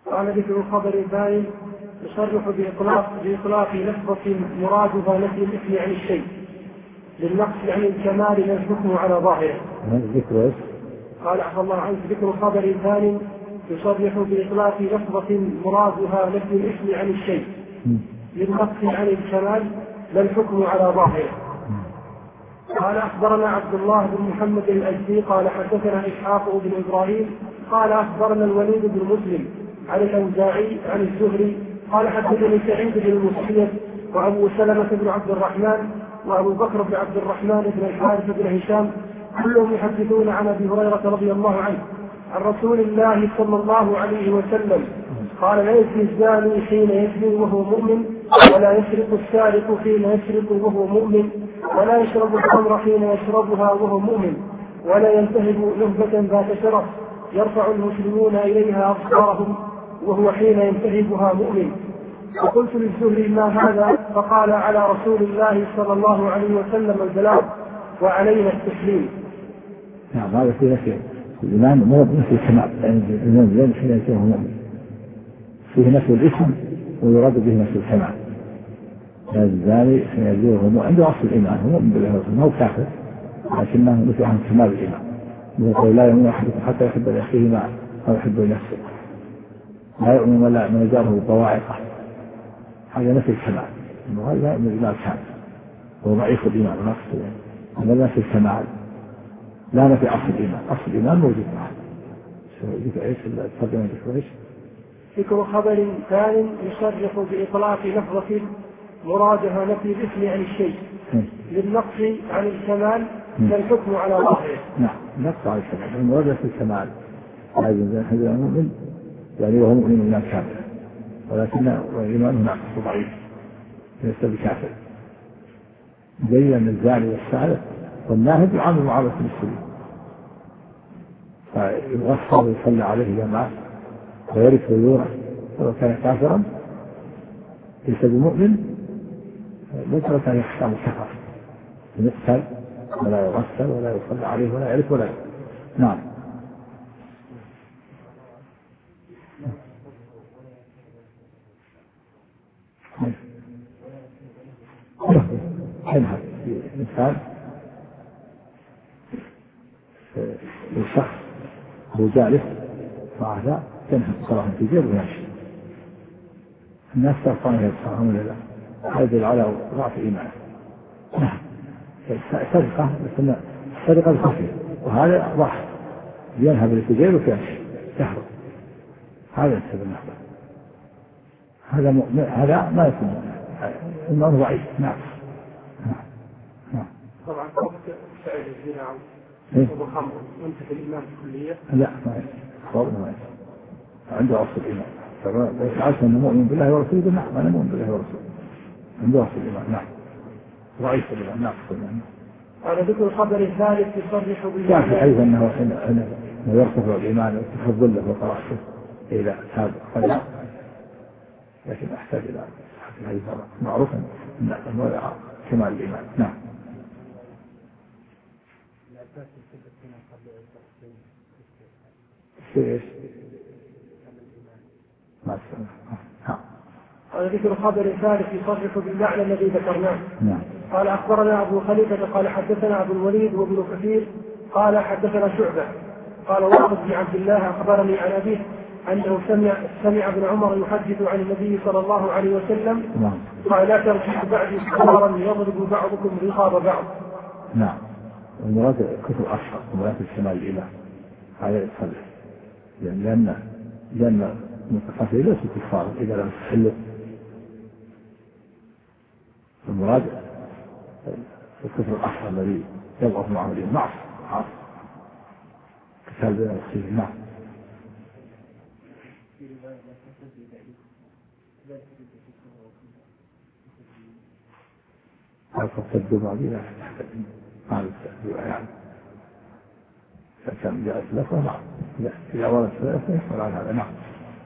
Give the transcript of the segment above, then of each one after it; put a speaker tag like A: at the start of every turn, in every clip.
A: قال ذكر خبر باين يصرح بإطلاق لفظة مرادها نفي الاسم عن الشيء للنقص عن الكمال نسبته على ظاهره.
B: ذكر
A: قال عفى الله عنك ذكر خبر ثاني يصرح بإطلاق لفظة مرادها نفي الاسم عن الشيء للنقص عن الكمال لا الحكم على ظاهره. قال أخبرنا عبد الله بن محمد الأزدي قال حدثنا إسحاق بن إبراهيم قال أخبرنا الوليد بن مسلم عن الأوزاعي عن الزهري قال حدثني سعيد بن المسيب وأبو سلمة بن عبد الرحمن وأبو بكر بن عبد الرحمن بن الحارث بن هشام كلهم يحدثون عن أبي هريرة رضي الله عنه عن رسول الله صلى الله عليه وسلم قال لا يزني الزاني حين يزني وهو مؤمن ولا يسرق السارق حين يسرق وهو مؤمن ولا يشرب الخمر حين يشربها وهو مؤمن ولا ينتهب نهبة ذات شرف يرفع المسلمون إليها أبصارهم وهو حين ينتهبها مؤمن. وقلت للزهري ما هذا؟ فقال على رسول الله صلى الله عليه وسلم البلاغ وعلينا التسليم.
B: نعم هذا في نفي الإيمان مو نفي الكمال يعني الإيمان حين يكون مؤمن فيه نفي الاسم ويراد به نفي الكمال. الزاني حين يزني عنده أصل الإيمان هو مؤمن بالله ما هو كافر لكنه نفي عن كمال الإيمان. يقول لا يؤمن أحدكم حتى يحب لأخيه ما أو يحب لنفسه لا يؤمن ولا من جاره بواعقه هذا نفي الكمال وهذا لا يؤمن بالله كامل هو ضعيف الإيمان ونقص الإيمان هذا نفي الكمال لا نفي أصل الإيمان. أصل الإيمان موجود معه. ذكر إيش الترجمة إيش؟
A: ذكر خبر ثاني يصرح بإطلاق لفظة مرادها نفي الاسم عن الشيء للنقص عن الكمال كالحكم على ظاهره.
B: نعم نقص عن الكمال المراد في الكمال هذا مؤمن يعني وهو مؤمن من كافر ولكن إيمانه ناقص ضعيف ليس بكافر. بين الزاني والسارق والناهب يعامل معاملة المسلمين فيغفر ويصلى عليه جماعة ويرث ويورث ولو كان كافرا ليس بمؤمن ليس كان يحكم كفر يقتل ولا يغسل ولا يصلى عليه ولا يرث ولا يورث. نعم حينها الإنسان الشخص هو جالس مع ذا تنهب صلاة في جيب ويمشي الناس ترفعون يبصرون ولا لا هذا على ضعف إيمانه. نعم سرقة لكن السرقة الخفية وهذا ضعف ينهب في جيب ويمشي يهرب هذا السبب النهبة هذا ما يكون إيمانه ضعيف. نعم
A: طبعا وقت فعل الزنا أو الخمر منتهى الإيمان الكلية
B: لا ما يصير عنده أصل الإيمان ليس عارف أنه مؤمن بالله ورسوله. نعم أنا مؤمن بالله ورسوله عنده أصل الإيمان. نعم ضعيف الإيمان ناقص الإيمان.
A: على ذكر الخبر الثالث يصرح
B: بالله أيضا أنه يرتفع الإيمان ويرتفع ظله وقرأته إلى هذا قليل لكن أحتاج إلى هذه المرة معروفا أنه كمال الإيمان. نعم ايش؟ ما
A: على ذكر الخبر الثالث يصرح بالمعنى الذي ذكرناه.
B: نعم.
A: قال أخبرنا أبو خليفة قال حدثنا أبو الوليد وابن كثير قال حدثنا شعبة قال واقد بن عبد الله أخبرني عن أبيه أنه سمع ابن عمر يحدث عن النبي صلى الله عليه وسلم قال لا ترجعوا بعدي كفارا يضرب بعضكم رقاب بعض.
B: نعم المراد كفر أصغر ومراد الشمال الإله هذا يصلح لأن المتقاتلين ليسوا كفارا إذا لم تحلوا. المراد الكفر الأصغر الذي يضعف معه الإيمان معص كتاب بين المسلمين. نعم هل تصدوا بعضي لا تحتاج هذا يعني فكان جاءت لك نعم إذا وردت ثلاثة يحصل على هذا. نعم.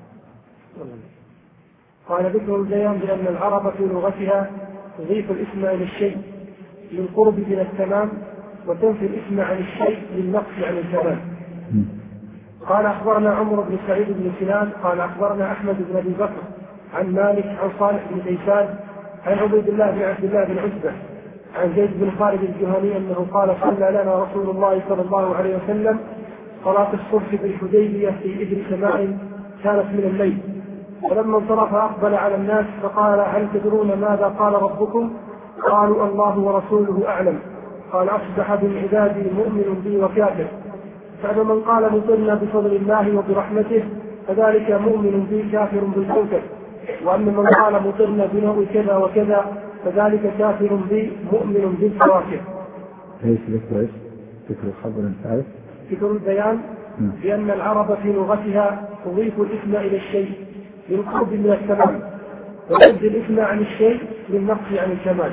A: قال ذكر البيان بأن العرب في لغتها تضيف الاسم إلى الشيء للقرب من التمام وتنفي الاسم عن الشيء للنقص عن الكمال. قال أخبرنا عمر بن سعيد بن سنان قال أخبرنا أحمد بن أبي بكر عن مالك عن صالح بن كيسان عن عبيد الله بن عبد الله بن عتبة عن زيد بن خالد الجهني أنه قال صلى لنا رسول الله صلى الله عليه وسلم صلاة الصبح بالحديبية في إبر سماء كانت من الليل، فلما انصرف أقبل على الناس فقال هل تدرون ماذا قال ربكم؟ قالوا الله ورسوله أعلم. قال أصبح من عبادي مؤمن بي وكافر، فمن قال مطرنا بفضل الله وبرحمته فذلك مؤمن بي كافر بالكوكب، وأما من قال مطرنا بنوء كذا وكذا فذلك كافر بي مؤمن بالكواكب.
B: ايش ذكر الخبر الثالث؟
A: ذكر البيان بأن العرب في لغتها تضيف الاسم إلى الشيء للقرب من التمام، وتبد الاسم عن الشيء للنقص عن الكمال.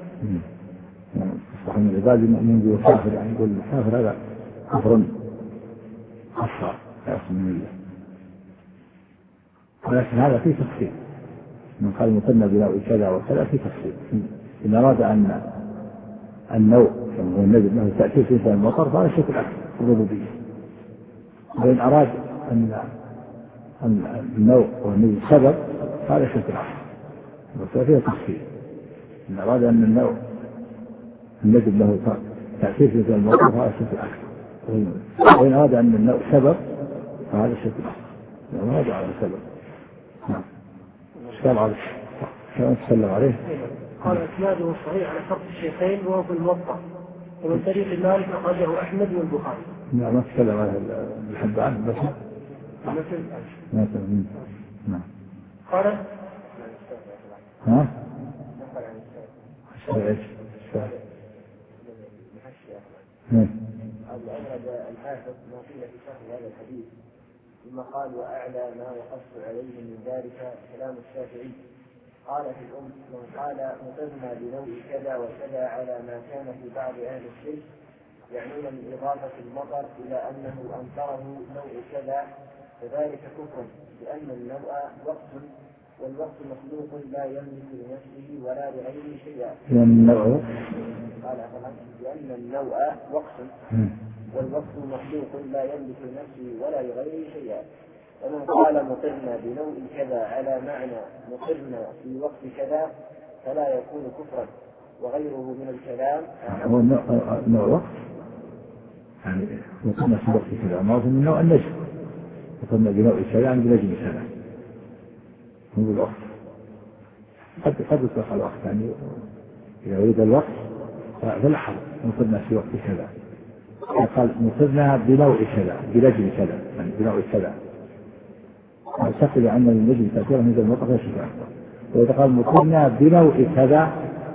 B: صح من العباد المؤمن به وكافر، يعني يقول الكافر هذا كفر أصغر لا يصل من الله، ولكن هذا فيه تفصيل. من قال مطرنا بنوء كذا وكذا في تفصيل. إن أراد أن النوء كما هو النجم له تأثير في إنسان المطر فهذا شيء الأكل الربوبية، وإن أراد أن النوء والنجم سبب فهذا شيء الأكل وفيه تفصيل. إن أراد أن النجم له تأثير في إنسان المطر فهذا شيء الأكل، وإن أراد أن النوء سبب فهذا شيء الأكل وهذا على سبب. نعم. السلام عليكم. كما تسلم عليه.
A: قال إسناده صحيح على شرط الشيخين وهو في الموطأ، ومن طريق مالك أخرجه أحمد والبخاري.
B: نعم ما تسلم على الحبان بس. نعم.
A: قال
B: ها؟ ايش؟
C: أورد الحافظ ما قيل في شرح هذا الحديث، ثم قال وأعلى ما وقفت عليه من ذلك كلام الشافعي. قال في الأم من قال مطرنا بنوع كذا وكذا على ما كان في بعض أهل الشرك، يعنون من إضافة المطر إلى أنه أنكره نوع كذا فذلك كفر، لأن النوع وقت، والوقت مخلوق لا يملك لنفسه ولا لغيره شيئا. لأن النوع وقت والوقت مخلوق لا يملك لنفسه ولا لغيره شيئا. ومن قال مطرنا بنوع كذا على معنى مطرنا في وقت كذا فلا يكون كفرا، وغيره من الكلام.
B: هو نوع وقت يعني مطرنا في وقت كذا، ما هو من نوع النجم. مطرنا بنوع كذا يعني بنجم كذا، هو الوقت. قد يطلق الوقت يعني إذا أريد الوقت فلحظ مطرنا في وقت كذا، قال مطرنا بنوع كذا بنجم كذا يعني بنوع كذا، أعتقد أن النجم تأثيره من المطر لا شيء أكبر. وإذا قال مطرنا بنوع كذا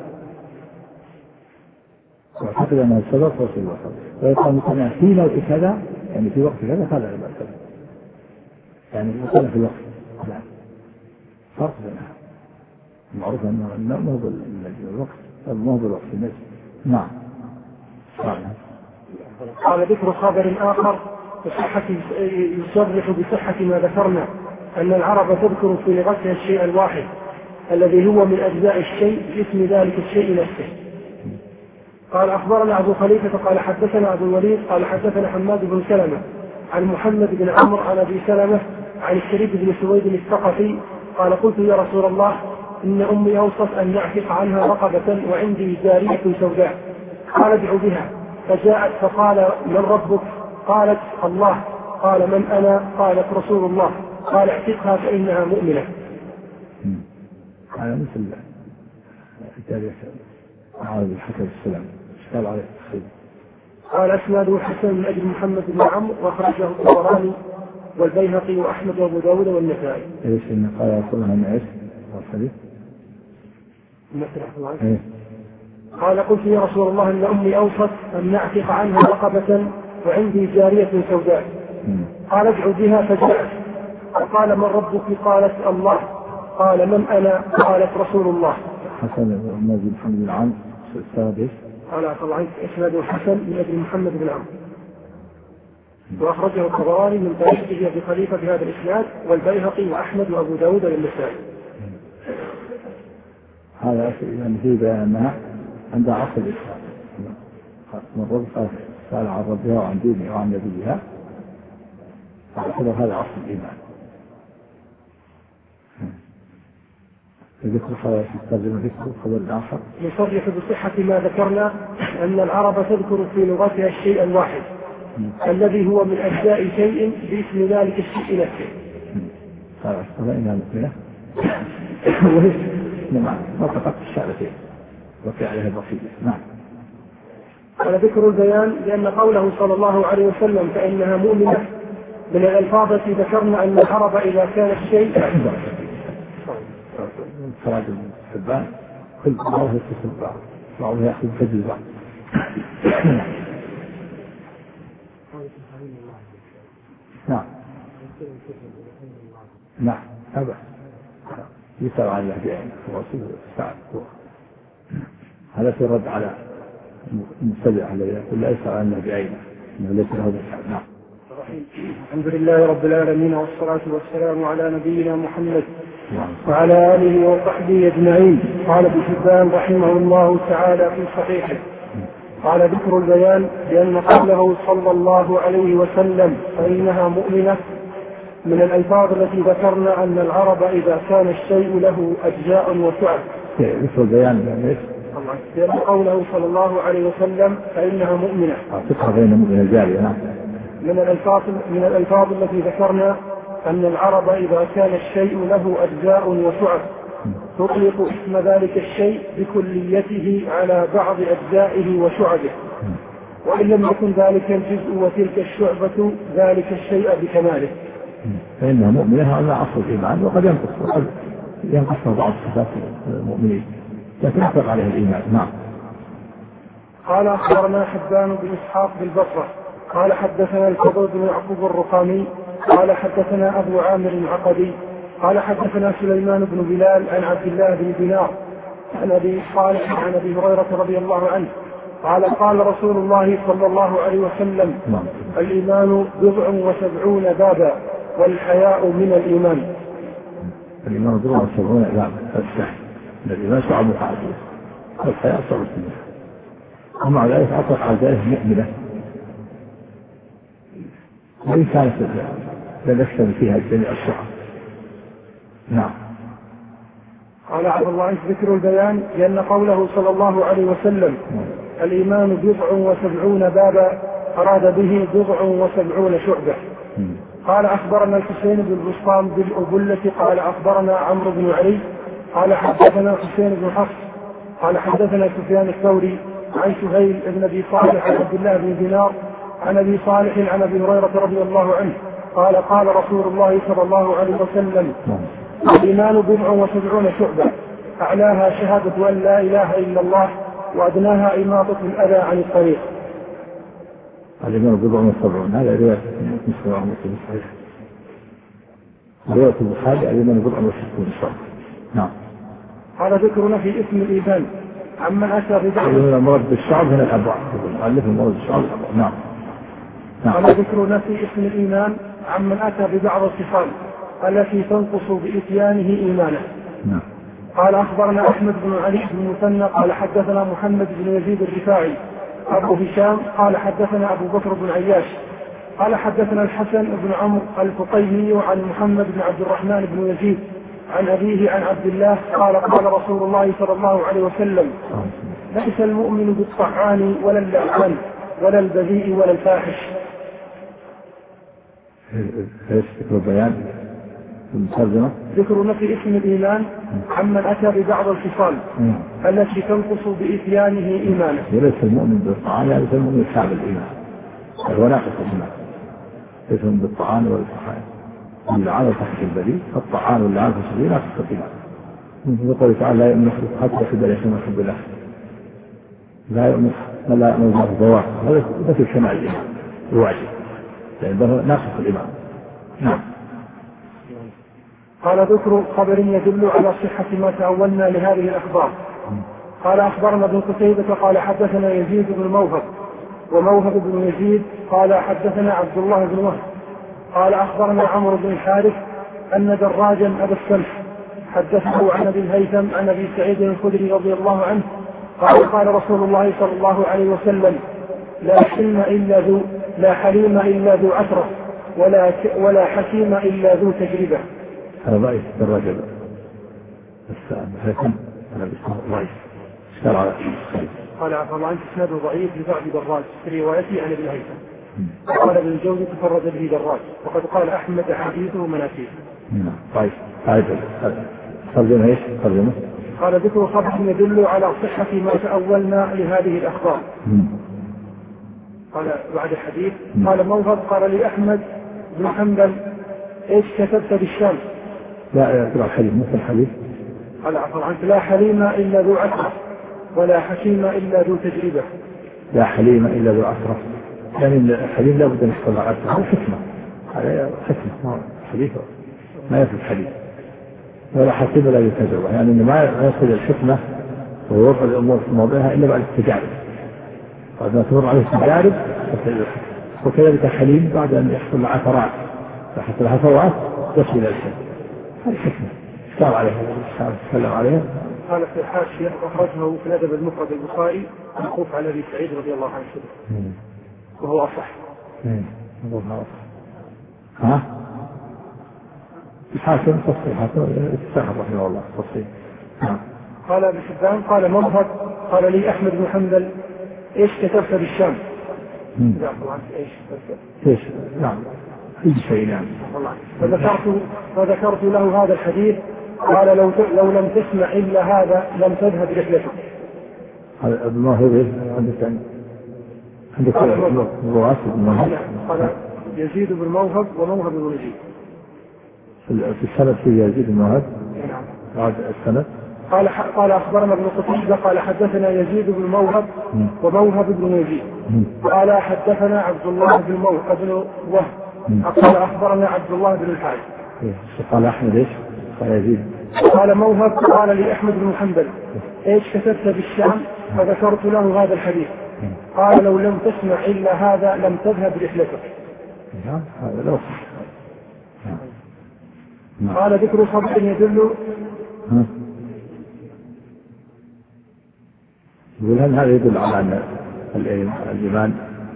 B: أعتقد أنه السبب هو في الوسط. وإذا قال مطرنا في نوع كذا يعني في وقت كذا فهذا لا بأس، يعني مطرنا في الوقت لا فرق بينها. معروف أنه ما هو بالوقت، ما هو بالوقت النجم. نعم.
A: قال ذكر خبر آخر يصرح بصحة ما ذكرنا أن العرب تذكر في لغتها الشيء الواحد الذي هو من أجزاء الشيء باسم ذلك الشيء نفسه. قال أخبرنا أبو خليفة قال حدثنا أبو الوليد قال حدثنا حماد بن سلمة عن محمد بن عمرو عن أبي سلمة عن الشريك بن سويد الثقفي قال قلت يا رسول الله إن أمي أوصت أن نعتق عنها رقبة وعندي جارية سوداء، قال ادعو بها، فجاءت فقال من ربك؟ قالت الله. قال من أنا؟ قالت رسول الله. قال اعتقها فإنها مؤمنة.
B: هذا مثل جارية عاوز الحسن السلام اشتغل عليه الخير.
A: قال أسناده حسن من أجل محمد بن عمرو وأخرجه الطبراني والبيهقي وأحمد وأبو داود والنسائي.
B: ايش إن قال رسول الله ايش؟
A: قال قلت يا رسول الله إن أمي أوصت أن نعتق عنها رقبة وعندي جارية سوداء، قال ادعو بها، فجاءت فقال من ربك؟ قالت الله. قال من أنا؟ قالت رسول الله.
B: حسن بن محمد بن عمرو السادس.
A: قال طبعا اسناده حسن من أجل محمد بن عمرو وأخرجه الطبراني من طريقه أبي خليفة بهذا الإسناد والبيهقي وأحمد وأبو داود والنسائي.
B: هذا يعني في بيانها عندها عصر الإسلام من ربها سأل عن ربها وعن دينها وعن نبيها، فاعتبر هذا أصل الإيمان. ذكر خبر الترجمة ذكر خبر الآخر
A: يصرح بصحة ما ذكرنا أن العرب تذكر في لغتها الشيء الواحد الذي هو من أجزاء شيء باسم ذلك الشيء نفسه.
B: قال إنها مؤمنة وهي نعم نطقت الشهادتين وفي عليها البقية. نعم.
A: قال ذكر البيان لأن قوله صلى الله عليه وسلم فإنها مؤمنة من الألفاظ التي ذكرنا أن العرب إذا كان الشيء
B: خراج الحبان كل بعضها يتصل بعض بعضها يأخذ فجل بعض. نعم نعم هذا يسأل عن الله بعينه ورسوله سعد هذا في الرد على المبتدع الذي يقول لا يسأل عن الله بعينه انه ليس له بشر. نعم.
A: الحمد لله رب العالمين والصلاة والسلام على نبينا محمد وعلى آله وصحبه أجمعين. قال ابن حبان رحمه الله تعالى في صحيحه قال ذكر البيان لأن قوله صلى الله عليه وسلم فإنها مؤمنة من الألفاظ التي ذكرنا أن العرب إذا كان الشيء له أجزاء وشعب.
B: ذكر البيان
A: لأن قوله صلى الله عليه وسلم فإنها مؤمنة
B: فقه بين المؤمن الجارية.
A: من الألفاظ التي ذكرنا أن العرب إذا كان الشيء له أجزاء وشعب تطلق اسم ذلك الشيء بكليته على بعض أجزائه وشعبه وإن لم يكن ذلك الجزء وتلك الشعبة ذلك الشيء بكماله.
B: فإنها مؤمنة هذا أصل الإيمان وقد ينقص بعض صفات المؤمنين لكن يطلق عليه الإيمان. نعم.
A: قال أخبرنا حبان بن إسحاق بالبصرة قال حدثنا الفضل بن يعقوب الرقامي قال حدثنا أبو عامر العقدي قال حدثنا سليمان بن بلال عن عبد الله بن دينار عن أبي صالح عن أبي هريرة رضي الله عنه قال قال رسول الله صلى الله عليه وسلم الإيمان 79 بابا والحياء من الإيمان.
B: الإيمان 79 بابا الإيمان شعب محاسب والحياء صعب السنة ومع ذلك أطلق على ذلك مؤمنة وإن كانت لا يكتب فيها جميع الشعب. نعم.
A: قال عبد الله عنه ذكر البيان لأن قوله صلى الله عليه وسلم الإيمان 79 بابا أراد به 79 شعبة. قال أخبرنا الحسين بن البسطام بالأبلة قال أخبرنا عمرو بن علي قال حدثنا حسين بن حفص قال حدثنا سفيان الثوري عن سهيل بن أبي صالح عن عبد الله بن دينار عن أبي صالح عن أبي هريرة رضي الله عنه قال قال رسول الله صلى الله عليه وسلم الإيمان 79 شعبة أعلاها شهادة أن لا إله إلا الله وأدناها إماطة الأذى عن الطريق.
B: الإيمان 79 هذا رواية مسلم صحيح. رواية البخاري الإيمان 69 شعبة. نعم.
A: هذا ذكرنا في اسم الإيمان عمن أتى ببعض
B: المراد بالشعب هنا الأبواب المؤلف المراد بالشعب. نعم.
A: هذا ذكرنا في اسم الإيمان عمن أتى ببعض الصفات التي تنقص بإتيانه إيمانه.
B: نعم.
A: قال أخبرنا أحمد بن علي بن مثنى قال حدثنا محمد بن يزيد الرفاعي أبو هشام قال حدثنا أبو بكر بن عياش قال حدثنا الحسن بن عمرو الفطيمي عن محمد بن عبد الرحمن بن يزيد عن أبيه عن عبد الله قال قال رسول الله صلى الله عليه وسلم ليس المؤمن بالطعان ولا اللعان ولا البذيء ولا الفاحش.
B: ذكر البيان المترجمة
A: ذكر نفي اسم الإيمان عمن أتى ببعض الخصال التي تنقص بإتيانه إيمانه.
B: وليس المؤمن بالطعان ليس المؤمن بكامل الإيمان هو ناقص الإيمان ليس المؤمن بالطعان والفحائش اللعان تحت البليد فالطعان واللعان في الصغير ناقص الإيمان. من قوله تعالى لا يؤمن حتى يحب الإنسان ما يحب الله لا يؤمن الله الضواحي هذا نفي كمال الإيمان الواجب لأنه ناقص الإيمان. نعم.
A: قال ذكر خبر يدل على صحة ما تأولنا لهذه الأخبار. قال أخبرنا ابن قتيبة قال حدثنا يزيد بن موهب وموهب بن يزيد قال حدثنا عبد الله بن وهب قال أخبرنا عمرو بن الحارث أن دراجا أبا السمح حدثه عن أبي الهيثم عن أبي سعيد الخدري رضي الله عنه قال قال رسول الله صلى الله عليه وسلم لا حليم إلا ذو عسرة ولا حكيم إلا ذو تجربة.
B: هذا ضعيف الرجل الحكم هذا ضعيف اشتغل على
A: قال عفى الله عنك اسناده ضعيف لبعض دراج في روايته عن ابن هيثم. قال ابن الجوزي تفرد به دراج وقد قال أحمد حديثه مناكير.
B: طيب ترجمة ايش؟ ترجمة
A: قال ذكر خبر يدل على صحة ما تأولنا لهذه الأخبار. قال بعد الحديث قال موهب قال لي أحمد بن حنبل ايش كتبت بالشام؟
B: لا يقرأ الحديث مثل الحديث.
A: قال عفوا عنك لا حليم إلا ذو عسرة ولا حكيم إلا ذو تجربة.
B: لا حليم إلا ذو عسرة يعني الحليم لا بد أن يحصل عسرة هذا حكمة هذا حكمة حديث ما يفهم حديث ولا حكيم ولا ذو تجربة يعني ما يصل الحكمة ويوضع الأمور في موضعها إلا بعد التجارب بعد ما تمر عليه التجارب وكذلك حليم بعد أن يحصل عثرات فحصل عثرات يصل إلى الحكمة هذه حكمة اشتغل عليها تكلم عليها.
A: قال في الحاشية أخرجه في الأدب المفرد البخاري موقوف على أبي سعيد رضي الله عنه وهو أصح.
B: ها؟ الحاكم تصحيح السحر رحمه الله تصحيح.
A: قال ابن حبان قال موهب قال لي أحمد بن حنبل إيش كتبت بالشام؟
B: إيش؟ نعم أي شيء نعم.
A: فذكرت له هذا الحديث قال لو لم تسمع إلا هذا لم تذهب رحلتك.
B: هذا ابن موهب عندك الرواة ابن موهب.
A: قال يزيد بن موهب وموهب بن يزيد.
B: في السند في يزيد بن موهب.
A: نعم.
B: بعد السند.
A: قال أخبرنا ابن قتيبة قال حدثنا يزيد بن موهب وموهب بن يزيد. قال حدثنا عبد الله بن موهب بن وهب. قال أخبرنا عبد الله بن الحارث.
B: قال أحمد إيش؟ قال يزيد.
A: قال موهب قال لي أحمد بن حنبل إيش كتبت بالشام؟ فذكرت له هذا الحديث قال لو لم تسمع إلا هذا لم تذهب رحلتك.
B: هذا لو
A: قال ذكر خبر يدل
B: يقول هل هذا يدل على أن الإيمان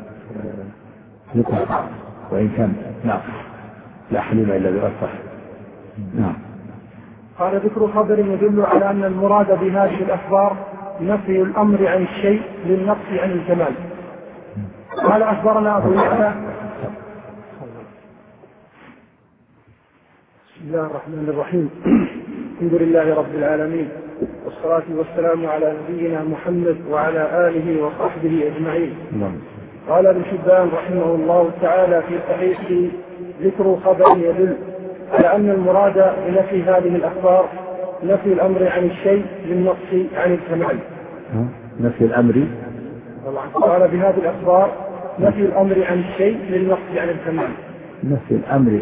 B: يقع وإن كان ناقص لا حليم إلا بأصح. نعم.
A: قال ذكر خبر يدل على أن المراد بهذه الأخبار نفي الأمر عن الشيء للنقص عن الكمال. قال أخبرنا أبو يحيى بسم الله الرحمن الرحيم الحمد لله رب العالمين والصلاة والسلام على نبينا محمد وعلى آله وصحبه أجمعين. قال ابن حبان رحمه الله تعالى في صحيحه ذكر خبر يدل على أن المراد بنفي هذه الأخبار نفي الأمر عن الشيء للنقص عن الكمال.
B: نفي الأمر
A: قال بهذه الأخبار نفي الأمر عن الشيء للنقص عن الكمال.
B: نفي الأمر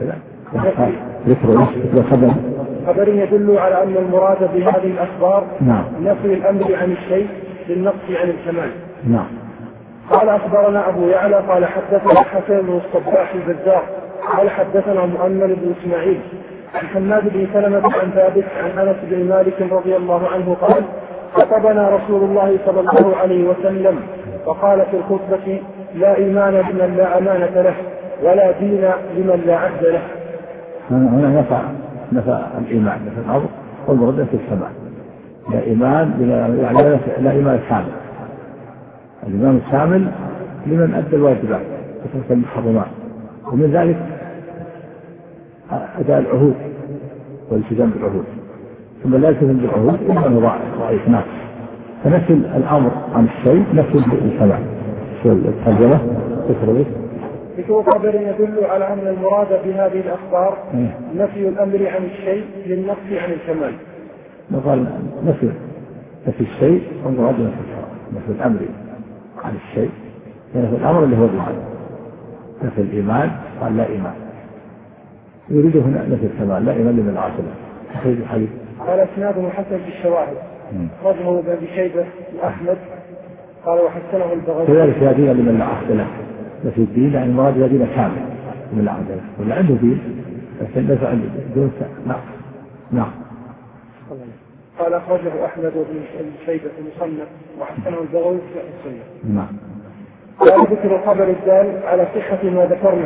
B: ذكر
A: خبر يدل على أن المراد بهذه الأخبار نفي الأمر عن الشيء للنقص عن الكمال.
B: نعم.
A: قال أخبرنا أبو يعلى قال حدثنا حسن بن الصباح البزار قال حدثنا مؤمل بن إسماعيل عن حماد بن سلمة عن ثابت عن أنس بن مالك رضي الله عنه قال خطبنا رسول الله صلى الله عليه وسلم وقال في الخطبة لا إيمان لمن لا أمانة له ولا دين لمن لا عهد له.
B: هنا نفى الإيمان نفى الأرض والمرد في السماء. لا إيمان يعني لا إيمان كامل. الإيمان الكامل لمن أدى الواجبات وترك المحرمات ومن ذلك أداء العهود والالتزام بالعهود ثم لا يلتزم بالعهود إلا أنه ضعيف ناقص. فنفي الأمر عن الشيء نفي السماء. شو الترجمة؟
A: ذكر خبر يدل على أن المراد بهذه الأخبار نفي الأمر عن الشيء للنقص عن الكمال.
B: نقول نفي الشيء والمراد نفي الأمر عن الشيء يعني في الأمر اللي هو الإيمان. نفي الإيمان قال لا إيمان يريد هنا نفي الكمال لا إيمان لمن عاصله. حديث
A: قال اسناده حسن بالشواهد رجمه بن شيبة وأحمد قال وحسنه البغوي.
B: كذلك لا دين لمن لا عهد له. نفي الدين يعني المراد لا دين كامل لمن لا عهد له ولا عنده دين لكن نفع دون نعم.
A: قال أخرجه أحمد بن شيبة المصنف وحسنه البغوي في السنة.
B: نعم.
A: قال ذكر خبر الدال على صحة ما ذكرنا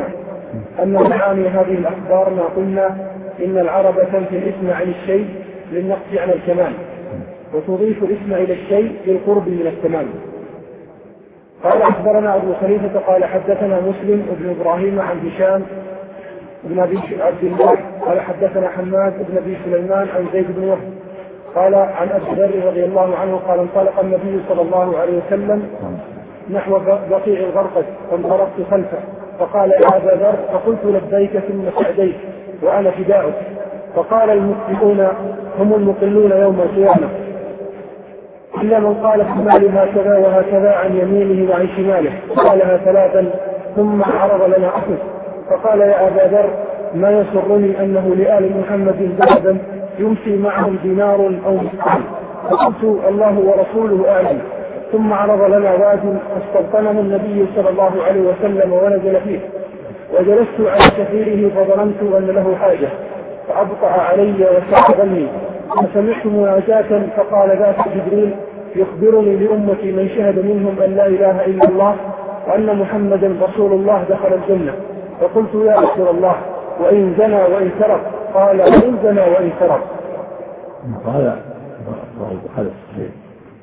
A: أن معاني هذه الأخبار ما قلنا إن العرب تنفي الاسم عن الشيء للنقص عن الكمال، وتضيف الاسم إلى الشيء للقرب من التمام. قال أخبرنا أبو خليفة قال حدثنا مسلم بن إبراهيم عن هشام بن أبي عبد الله قال حدثنا حماد بن أبي سليمان عن زيد بن وهب قال عن أبي ذر رضي الله عنه قال انطلق النبي صلى الله عليه وسلم نحو بقيع الغرقد فانطلقت خلفه فقال يا أبا ذر فقلت لبيك ثم سعديك وأنا فداؤك. فقال المسلمون هم المقلون يوم القيامة إلا من قال في مال هكذا وهكذا عن يمينه وعن شماله. قالها ثلاثا ثم عرض لنا أخذ فقال يا أبا ذر ما يسرني أنه لآل محمد بلدا يمشي معهم دينار أو مثقال. فقلت الله ورسوله أعلم. ثم عرض لنا واد فاستبطنه النبي صلى الله عليه وسلم ونزل فيه وجلست على كثيره فظننت أن له حاجة فأبطأ علي وسأل فسمعت مناجاة فقال ذاك جبريل يخبرني لأمتي من شهد منهم أن لا إله إلا الله وأن محمدا رسول الله دخل الجنة. فقلت يا رسول الله وإن زنى وإن سرق؟ قال وإن زنى وإن سرق.
B: هذا الصحيح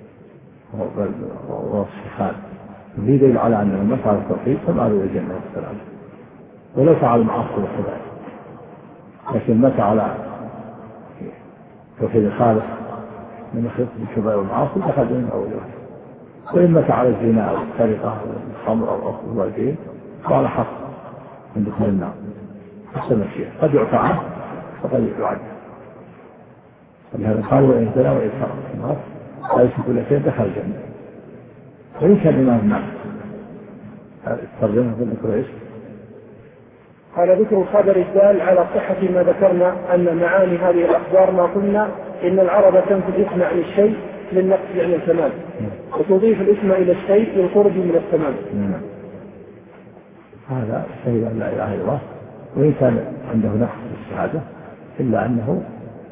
B: والصحيحان في دليل على أن من فعل التوحيد فمعه الجنة والسلام ولو فعل المعاصي والكبائر، لكن متى على توحيد الخالق من يخلط بالكبائر والمعاصي دخل الجنة أو الجنة. وإن متى على الزنا أو السرقة أو الخمر أو أخذ الوالدين فعلى حق من دخول النار حسن الشيء قد يعفى عنه وقد يعد. ولهذا قال وإن زنا وإن سرق لا يشرك كل شيء دخل الجنة. وإن كان الإمام النار الترجمة بالذكر إيش؟
A: قال ذكر الخبر الدال على صحة ما ذكرنا أن معاني هذه الأخبار ما قلنا إن العرب تنفي الاسم عن الشيء للنقص عن التمام وتضيف الاسم إلى الشيء للقرب من التمام.
B: هذا شيء لا إله إلا الله وإن كان عنده نقص في الشهادة إلا أنه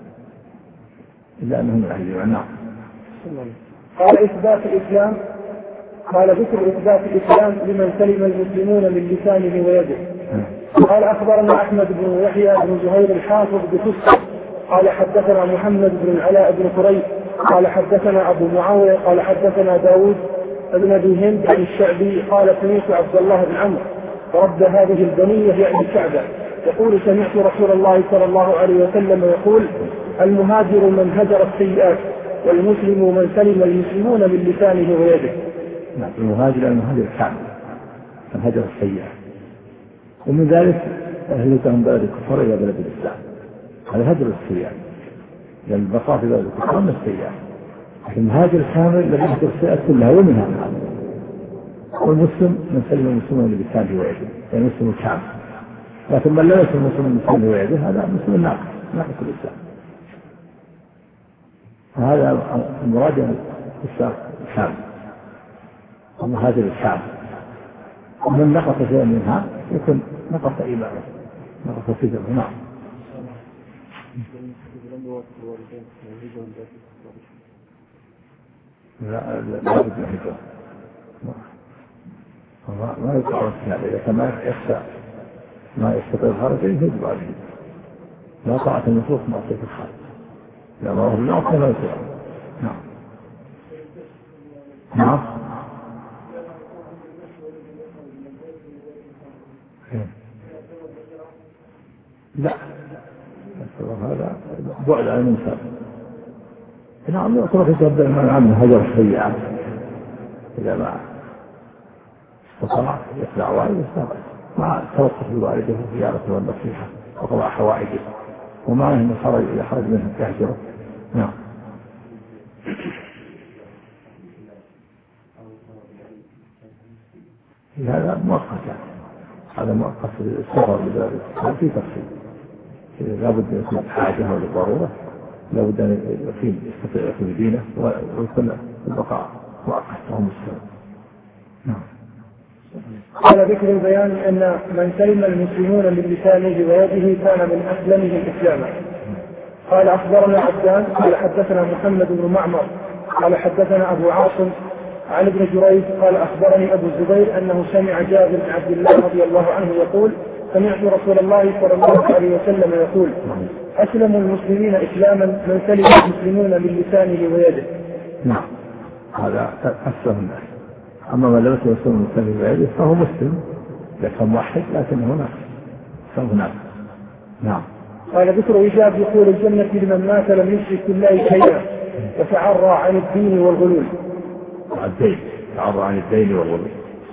B: من أهل الإيمان.
A: قال إثبات الإسلام قال ذكر إثبات الإسلام لمن سلم المسلمون من لسانه ويده. قال أخبرنا أحمد بن يحيى بن زهير الحافظ بكسر قال حدثنا محمد بن العلاء بن قريب قال حدثنا أبو معاوية قال حدثنا داود بن أبي هند عن الشعبي قال سمعت عبد الله بن عمرو رب هذه البنية يعني الكعبة يقول سمعت رسول الله صلى الله عليه وسلم يقول المهاجر من هجر السيئات والمسلم من سلم المسلمون من لسانه ويده.
B: المهاجر الكعبة من هجر السيئات ومن ذلك أهلتهم بلد الكفر إلى بلد الإسلام هذا هجر السيئات لأن البقاء في بلد الكفر من السيئات. لكن المهاجر الكامل الذي يهجر السيئات كلها ومنها والمسلم من سلم المسلمون من لسانه ويده يعني مسلم الكعبة. لكن من لا يسلم المسلم من لسانه ويده هذا مسلم ناقص الإسلام. هذا المراد الإسلام الكامل المهاجر الكعبة. ومن نقص شيئا منها يكون نقص إيمانه نقص فكره. نعم. لا بد من هجرة ما يقع في هذا إذا كان يخشى ما يستطيع الخارج يجب عليه لا طاعة النصوص معصية الخارج لا ما هو بالمعصية لا يطيع. نعم. لا هذا بعد عن الإنسان. نعم يعتبر يتبع من عمل هجر السيئات إذا ما استطاع يخلع والده مع التوقف بوالده وزيارته والنصيحة وقضاء حوائجه ومعنى أنه خرج إذا خرج منه يهجره. نعم. هذا مؤقت هذا مؤقت السفر بذلك في تفصيل لابد أن يكون حاجة أو لضرورة لابد أن يستطيع في دينه ويكون البقاء مؤقت وهو مستمر. نعم.
A: قال ذكر البيان أن من سلم المسلمون من لسانه ويده كان من أسلمهم إسلاما. قال أخبرنا عبدان قال حدثنا محمد بن معمر قال حدثنا أبو عاصم عن ابن جريج قال أخبرني أبو الزبير أنه سمع جابر بن عبد الله رضي الله عنه يقول سمعت رسول الله صلى الله عليه وسلم يقول: أسلم المسلمين إسلاما من سلم المسلمون من لسانه ويده.
B: نعم، هذا أسلم الناس. أما من لم يسلم من لسانه ويده فهو مسلم، لكن موحد لكنه ناس. نعم.
A: قال: ذكر إيجاب دخول الجنة لمن مات لم يشرك بالله شيئا وتعرى عن الدين والغلول.
B: تعرى عن الدين والغلول.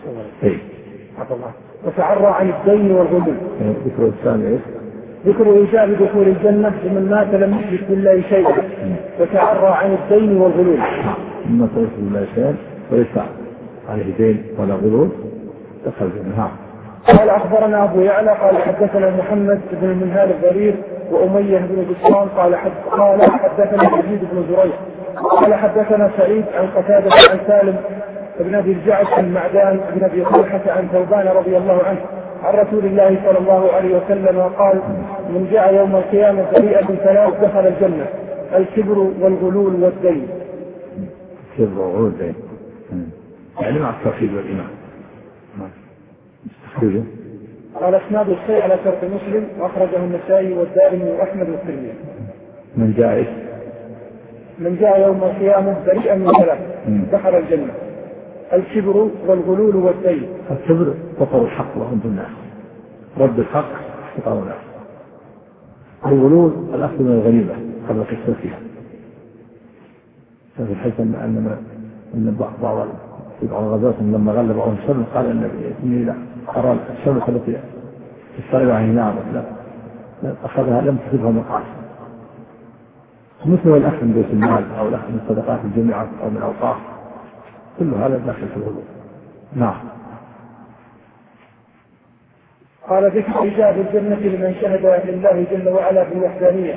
A: وتعرى عن الدين والغلول.
B: ذكر الثاني
A: ذكر إيجاب دخول الجنة لمن مات لم يشرك بالله شيئا وتعرى عن الدين والغلول.
B: مما تشرك بالله شيئا وليس عليه دين ولا غلول دخل الجنة.
A: قال: أخبرنا أبو يعلى قال حدثنا محمد بن المنهال الضرير وأمية بن بسران قال حدثنا يزيد بن زريع قال حدثنا سعيد عن قتادة عن سالم بن أبي الجعد عن معدان بن أبي طلحة عن ثوبان رضي الله عنه عن رسول الله صلى الله عليه وسلم قال: من جاء يوم القيامة بريئة ثلاث دخل الجنة: الكبر والغلول والدين.
B: الكبر والغلول والدين يعني مع التوحيد والإيمان.
A: قال: اسناد الشيء على شرط مسلم واخرجه النسائي والدارمي واحمد والترمذي. من جاء يوم القيامه بريئا من ثلاث دخل الجنه: الكبر والغلول والدين.
B: الكبر بطر الحق وهم الناس، رد الحق احتقار الناس. الغلول الاخذ من الغنيمه قبل قسمتها. ففي الحديث ان بعض الغزوات لما غلب بعضهم الشمس قال النبي: اني لا أرى الشمس التي تستغيب عن النار أخذها لم تصبها مقاس. مثل الأخذ من بيت المال أو الأخذ من صدقات الجميع أو من أوقاف، كل هذا داخل في الغلول. نعم.
A: قال: ذكر إيجاب الجنة لمن شهد لله جل وعلا بالوحدانية.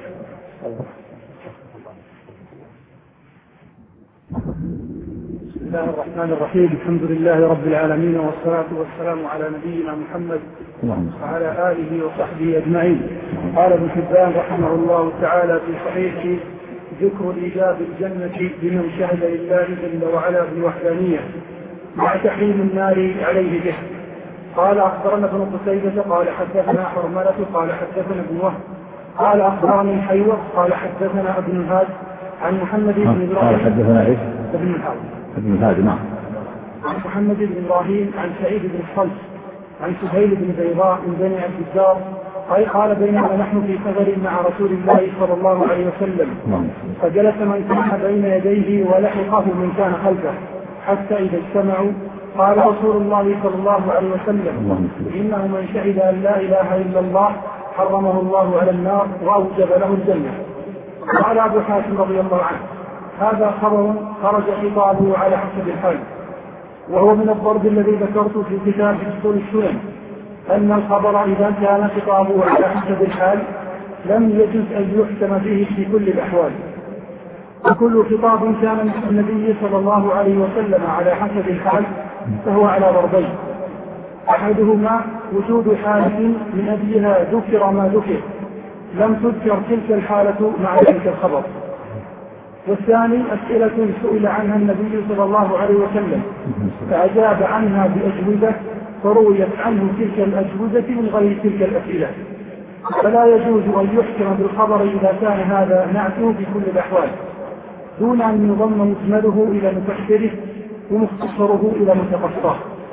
A: بسم الله الرحمن الرحيم. الحمد لله رب العالمين والصلاة والسلام على نبينا محمد وعلى آله وصحبه أجمعين. قال ابن حبان رحمه الله تعالى في صحيحه: ذكر إيجاب الجنة لمن شهد لله جل وعلا بالوحدانية مع تحريم النار عليه به. قال: أخبرنا ابن قتيبة قال حدثنا حرملة قال حدثنا ابن وهب قال أخبرني حيوة قال حدثنا ابن الهاد عن محمد بن إبراهيم.
B: قال حدثنا إيش؟
A: ابن الهاد. نعم. عن محمد بن إبراهيم عن سعيد بن الصلت عن سهيل بن بيضاء من بني عبد الدار قال: بينما نحن في سفر مع رسول الله صلى الله عليه وسلم فجلس من كان بين يديه ولحقه من كان خلفه حتى إذا اجتمعوا قال رسول الله صلى الله عليه وسلم: إنه من شهد أن لا إله إلا الله حرمه الله على النار وأوجب له الجنة. قال أبو حاتم رضي الله عنه: هذا خبر خرج خطابه على حسب الحال، وهو من الضرب الذي ذكرت في كتاب أصول السنن أن الخبر إذا كان خطابه على حسب الحال لم يجوز أن يحكم به في كل الأحوال، وكل خطاب كان من النبي صلى الله عليه وسلم على حسب الحال فهو على ضربين: أحدهما وجود حالة من أجلها ذكر ما ذكر لم تذكر تلك الحالة مع ذلك الخبر، والثاني أسئلة سئل عنها النبي صلى الله عليه وسلم فأجاب عنها بأجوبة فرويت عنه تلك الأجوبة من غير تلك الأسئلة، فلا يجوز أن يحكم بالخبر إذا كان هذا نعته في كل الأحوال دون أن يضم مجمله إلى مفسره ومختصره إلى متقصاه.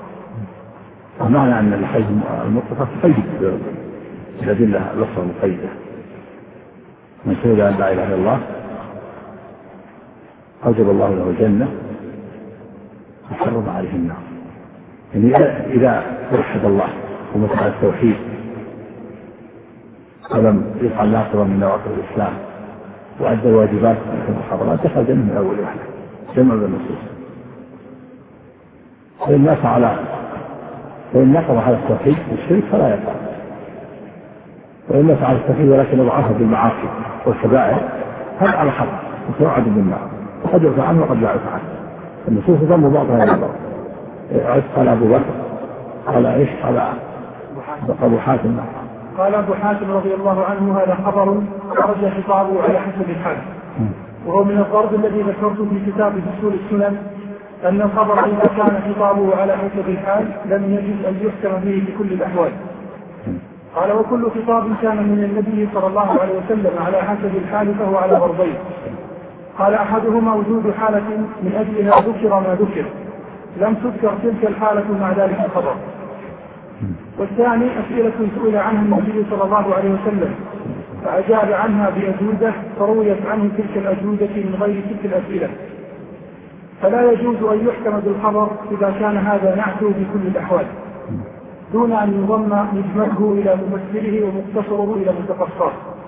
B: معنى أن الحج المطلقة تقيد الأدلة الأخرى المقيدة: من شهد أن لا إله إلا الله أوجب الله له الجنة وحرم عليه النار. يعني إذا وحد الله ومسعى التوحيد ولم يفعل ناقضا من نواقض الإسلام وأدى الواجبات والمحرمات دخل الجنة من أول وحده جمع بالنصوص. وإن نقض على التوحيد والشرك فلا يقع، وإن نفع على التوحيد ولكن أضعفه بالمعاصي والكبائر هذا على حق وتوعد بالنار، وقد يعفى عنه وقد لا يعفى عنه. النصوص ضم بعضها إلى بعض. قال أبو بكر قال إيش؟ قال أبو حاتم.
A: قال أبو حاتم رضي الله عنه: هذا خبر خرج خطابه على حسب الحال، وهو من الضرب الذي ذكرت في كتاب أصول السنن أن الخبر إذا كان خطابه على حسب الحال لم يجوز أن يحكم به في كل الأحوال قال وكل خطاب كان من النبي صلى الله عليه وسلم على حسب الحال فهو على ضربين. قال أحدهما وجود حالة من أجلها ذكر ما ذكر لم تذكر تلك الحالة مع ذلك الخبر. والثاني أسئلة سئل عنها النبي صلى الله عليه وسلم فأجاب عنها بأجوبة فرويت عنه تلك الأجوبة من غير تلك الأسئلة، فلا يجوز أن يحكم بالخبر إذا كان هذا نعته بكل الأحوال دون أن يضم مجمله إلى ممثله ومختصره إلى متقصاه.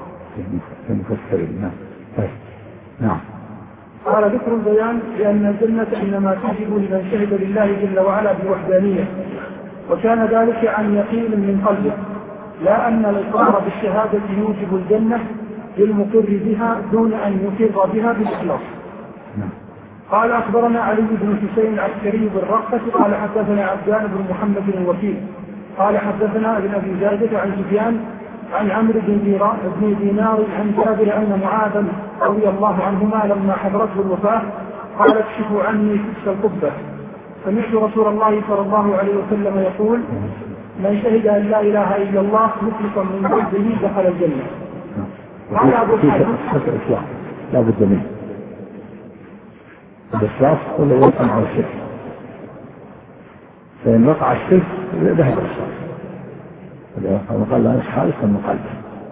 B: نعم.
A: قال ذكر البيان بأن الجنة إنما تجب لمن شهد لله جل وعلا بوحدانية، وكان ذلك عن يقين من قلبه، لا أن الإقرار بالشهادة يوجب الجنة للمقر بها دون أن يقر بها بالإخلاص. قال أخبرنا علي بن حسين العسكري بالرقة قال حدثنا عبدان بن محمد الوكيل قال حدثنا ابن أبي زايدة عن سفيان عن عمرو بن دينار عن جابر أن معاذا رضي الله عنهما لما حضرته الوفاة قال اكشفوا عني كشف القبة، سمعت رسول الله صلى الله عليه وسلم يقول من شهد أن لا إله إلا الله مخلصا من قلبه دخل الجنة. قال أبو حاتم
B: لا بد منه الإخلاص ولا يوقع على الشرك، فإن وقع الشرك ذهب الإخلاص، وقال لا خالصا من قلبه،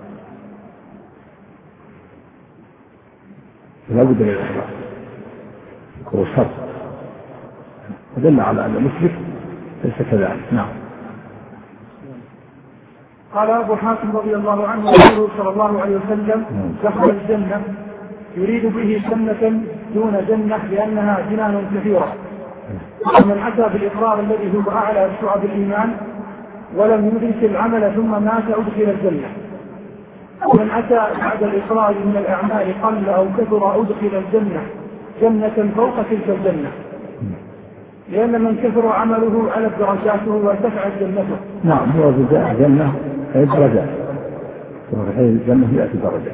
B: لا بد من الإخلاص هو شرط، ودل على أن المشرك ليس كذلك. نعم.
A: قال أبو حاتم رضي الله عنه رسوله صلى الله عليه وسلم دخل الجنة يريد به جنة دون جنة لأنها جنان كثيرة، ومن أتى بالإقرار الذي هو أعلى شعب الإيمان ولم يدرك العمل ثم مات أدخل الجنة، ومن أتى بعد الإقرار من الأعمال قل أو كثر أدخل الجنة جنة فوق تلك الجنة، لأن من كثر عمله على درجاته وارتفعت جنته.
B: نعم. هو الجنة هي درجات، وفي الجنة 100 درجة،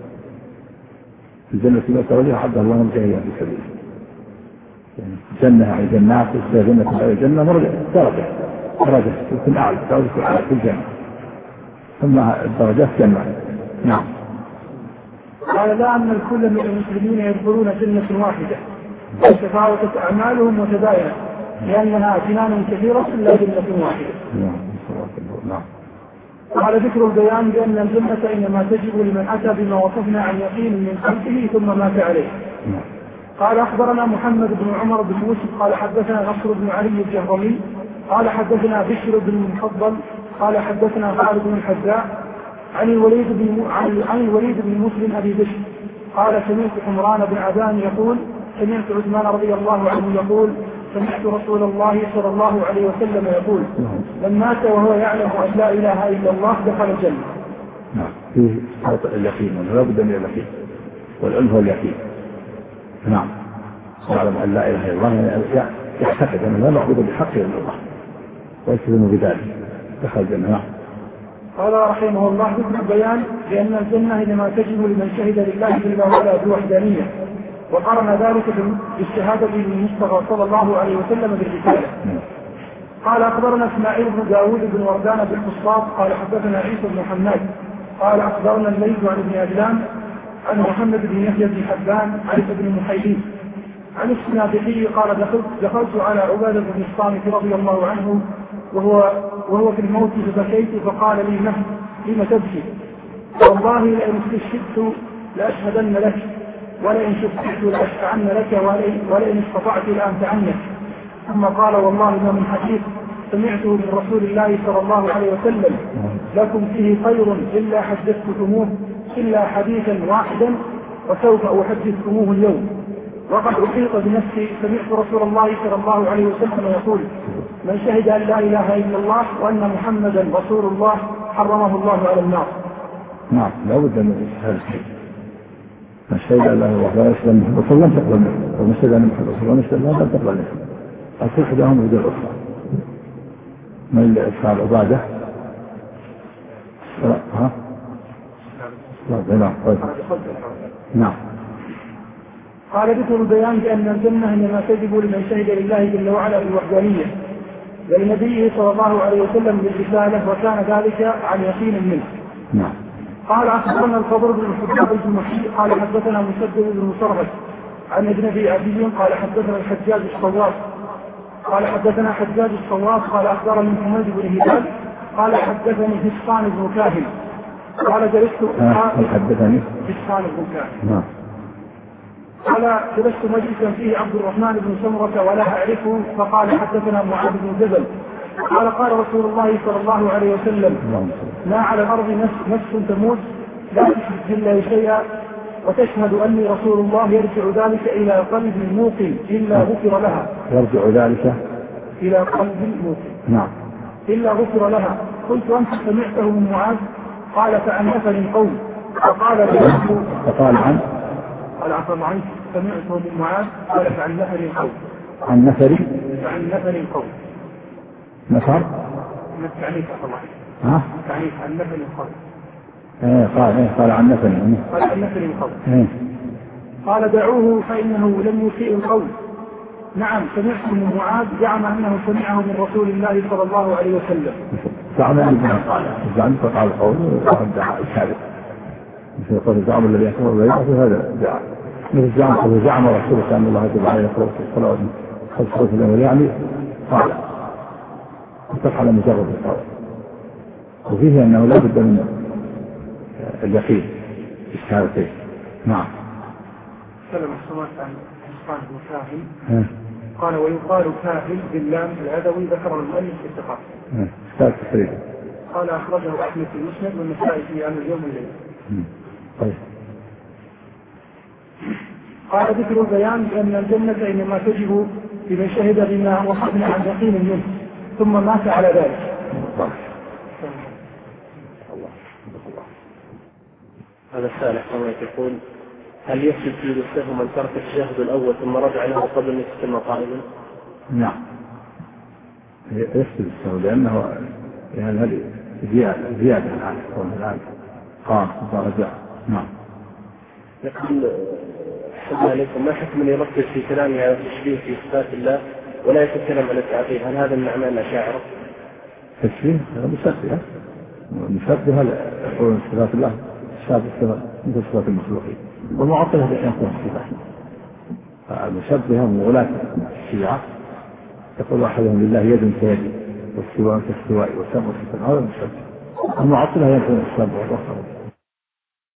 B: الجنة 100 درجة عد الله مجاهيها في سبيله، جنة يعني جنات جنة على الجنة درجة تكون أعلى في الجنة، ثم الدرجات جنة. نعم.
A: قال لا أن الكل من المسلمين يدخلون جنة واحدة وتفاوتت أعمالهم وتباينت لأنها جنان كثيرة إلا جنة واحدة.
B: نعم.
A: قال ذكر البيان بأن الجنة إنما تجب لمن أتى بما وصفنا عن يقين من قلبه ثم مات عليه. قال أخبرنا محمد بن عمر بن يوسف قال حدثنا نصر بن علي الجهرمي قال حدثنا بشر بن المفضل قال حدثنا خالد بن الحذاء عن الوليد بن مسلم أبي بشر قال سمعت حمران بن عبان يقول سمعت عثمان رضي الله عنه يقول سمعت رسول الله صلى الله عليه وسلم يقول من مات وهو يعلم أن لا إله إلا الله دخل الجنة.
B: نعم. فيه شرط اليقين، ولا بد من اليقين، والعلم هو اليقين. نعم. يعلم أن لا إله إلا الله يعتقد أنه لا معبود بحق إلا الله ويلتزم بذلك دخل الجنة. نعم.
A: قال رحمه الله ذكر البيان بأن الجنة إنما تجب لمن شهد لله جل وعلا بوحدانية، وقرن ذلك بالشهادة للمصطفى صلى الله عليه وسلم بالرسالة. قال أخبرنا إسماعيل بن داود بن وردان بن قصاص قال حدثنا عيسى بن حماد قال أخبرنا الليث عن ابن أجلان عن محمد بن يحيى بن حبان عن ابن محيلين عن السنابحي قال دخلت على عبادة بن الصامت رضي الله عنه وهو في الموت فبكيت فقال لي لم تبكي؟ والله لئن استشهدت لأشهدن لك ولئن شفعت لأشفعن لك ولئن استطعت لأنفعنك. ثم قال والله ما من حديث سمعته من رسول الله صلى الله عليه وسلم لكم فيه خير إلا حدثتكموه إلا حديثا واحدا وسوف أحدثكموه اليوم. وقد أحيط بنفسي سمعت رسول الله صلى الله عليه وسلم يقول من شهد أن لا إله إلا الله وأن محمدا رسول الله حرمه الله على النار.
B: نعم. لا بد من هذا الشيء. من شهد أن لا إله إلا الله محمد رسول الله لم تقبل منه، ومن شهد أن محمد رسول الله لم تقبل منه. أصل إحداهم بدون الأخرى. من إدخال عبادة نعم.
A: قال ذكر البيان بأن الجنة إنما تجب لمن شهد لله جل وعلا بالوحدانية، ولنبيه صلى الله عليه وسلم بالرسالة، وكان ذلك عن يقين منه.
B: نعم.
A: قال أخبرنا الفضل بن الحجاج الجمحي قال حدثنا مسدد بن مصرف عن ابن أبي عدي قال حدثنا الحجاج الصواف قال حدثنا حجاج الصواف قال أخبرني محمد بن هلال قال حدثني حسان بن كاهن قال جلست
B: حدثني
A: حسان بن كاهن
B: نعم.
A: قال جلست مجلسا فيه عبد الرحمن بن سمرة ولا أعرفه، فقال حدثنا معاذ بن جبل قال قال رسول الله صلى الله عليه وسلم ما على الأرض نفس تموت لا تشرك بالله شيئا وتشهد أني رسول الله يرجع ذلك إلى قلب موقن إلا غفر لها.
B: يرجع ذلك
A: إلى قلب موقن
B: نعم
A: إلا غفر لها. قلت أنت سمعته من معاذ؟ قال فعن نفر القوم. فقال
B: عن
A: قال عفوا عنك سمعته من معاذ قال فعن نفر القوم.
B: عن نفر
A: القوم
B: نفر
A: تعنيف
B: ها
A: تعنيف عن نفر القوم.
B: قال عن نفر
A: القوم. قال دعوه فإنه لم يسيء القول. نعم سمعت من معاذ زعم أنه سمعه من رسول الله صلى الله عليه وسلم.
B: زعم فقال القول ودعا الثالث مثل يقول زعم الذي يكفر بالله هذا دعا مثل زعم رسول الله الله يجب عليه يقرأ الصلاة والصلاة الأول يعني قال اتفق على مجرد القول. وفيه أنه لا بد من اليقين في الشهادتين. نعم.
A: سلم الصلاة عن حسان بن كاهن قال ويقال كاهن باللام العدوي ذكر المؤلف في الثقافة. قال أخرجه أحمد في المسند والنسائي في عمل اليوم الليل.
B: طيب.
A: قال ذكر البيان بأن الجنة إنما تجب لمن شهد بما وصفنا عن يقين منه ثم مات على ذلك.
D: هذا السائل كما يقول هل يسجد في السهو من ترك التشهد الأول ثم رجع له قبل أن يستلم قائما؟
B: نعم يسجد السهو لأنه يعني هذه زيادة الآن قام ورجع. نعم.
D: يقول حسنا عليكم ما حكم يركز في كلامه على التشبيه في صفات الله ولا يتكلم عن التعطيل؟ هل هذا من أعمال الأشاعرة؟
B: تشبيه مشبه هذا يقول صفات الله شابه مثل صفات المخلوقين والمعطل هذا يكون صفات. المشبهة من غلاة الشيعة يقول أحدهم لله يد كيدي والسواء كالسواء والسمع كالسمع هذا المشبه. المعطل هذا يكون الشابه والرفض.